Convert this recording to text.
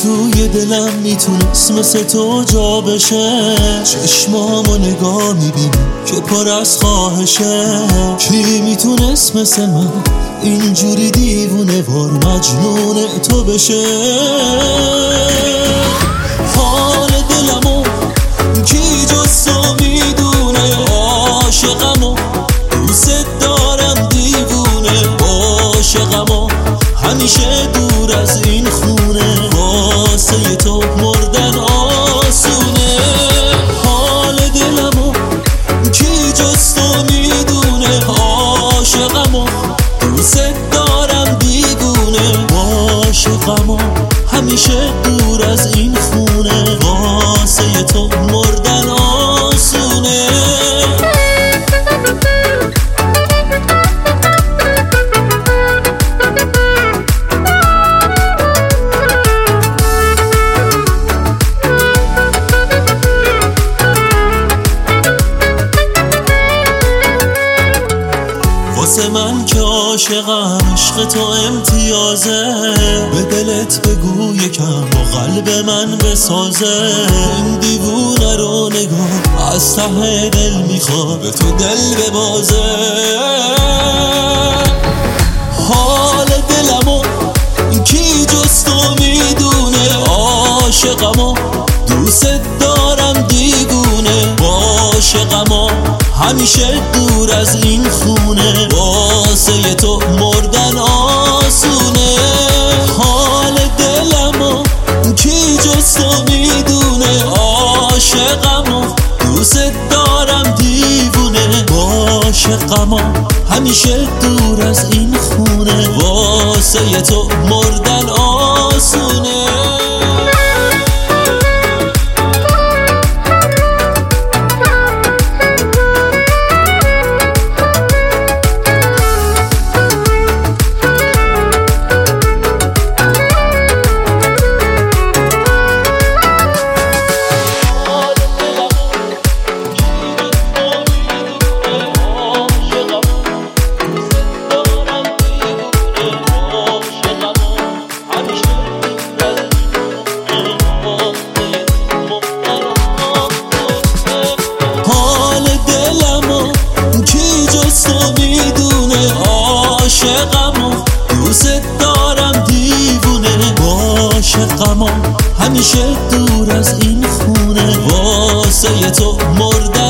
توی دلم میتونست مثل تو جا بشه؟ چشمامو نگاه میبینی که پر از خواهشه. کی میتونست مثل من اینجوری دیوونه وار مجنون تو بشه؟ حال دلمو کی جز تو میدونه؟ عاشقمو دوست دارم دیوونه. عاشقمو همیشه دور از این خونه. واسه تو مردن آسونه. حال دلمو کی جز تو میدونه؟ عاشقمو دوست دارم دیوونه. عاشقمو همیشه دور از این خونه. واسه تو مردن آسونه. واسه من که عاشقم عشق تو امتیازه. به دلت بگو یکم با قلب من بسازه. این دیوونه رو نگاه از ته دل میخواد به تو دل ببازه. حال دلمو کی جز تو میدونه؟ عاشقمو دوست دارم دیوونه. عاشقمو همیشه دور از این خونه. واسه تو مردن آسونه. حال دلمو کی جز تو میدونه؟ عاشقمو دوست دارم دیوونه. عاشقمو همیشه دور از این خونه. واسه تو مردن آسونه. عاشقمو دوست دارم دیوونه. عاشقمو همیشه دور از این خونه. واسه تو مردن